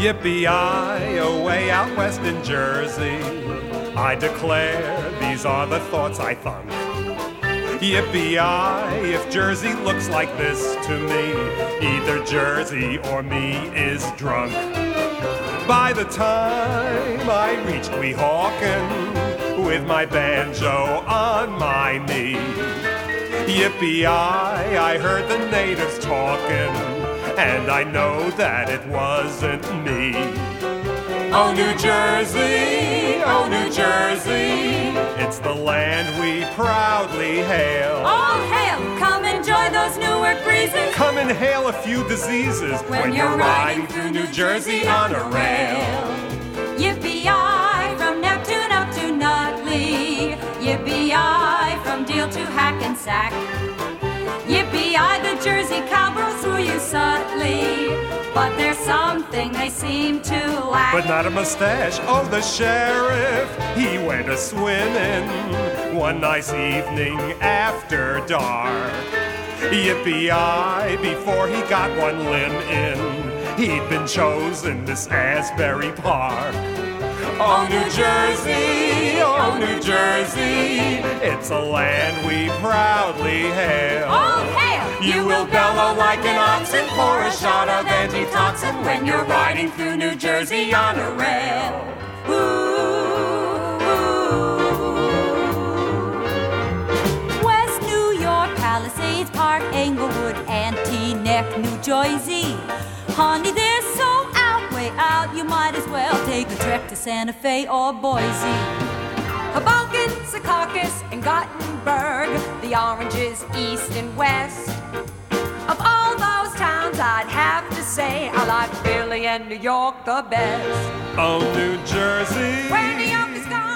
Yippee-I, away out west in Jersey, I declare these are the thoughts I thunk. Yippee-I, if Jersey looks like this to me, either Jersey or me is drunk. By the time I reached Weehawken, with my banjo on my knee, yippee-I, I heard the natives talking, and I know that it wasn't me. Oh, New Jersey, oh, New Jersey, it's the land we proudly hail. All hail, come enjoy those Newark breezes. Come inhale a few diseases when you're riding through New Jersey on a rail. Yippee-I, from Neptune up to Nutley. Yippee-I, from Deal to Hackensack. Yippee-I, the Jersey cowgirls threw you subtly, but there's something they seem to lack. But not a mustache. Oh, the sheriff, he went a-swimming one nice evening after dark. Yippee-I, before he got one limb in, he'd been chosen Miss Asbury Park. Oh, New Jersey, oh, New Jersey, it's a land we proudly hail. All hail! You will bellow like an oxen for a shot of antitoxin when you're riding through New Jersey on a rail. West New York, Palisades Park, Englewood, Anteaneck, New Jersey. Honey, they're so way out, you might as well take a trek to Santa Fe or Boise. Hoboken, Secaucus, and Gothenburg, the oranges east and west. Of all those towns, I'd have to say I like Philly and New York the best. Oh, New Jersey, where New York is gone.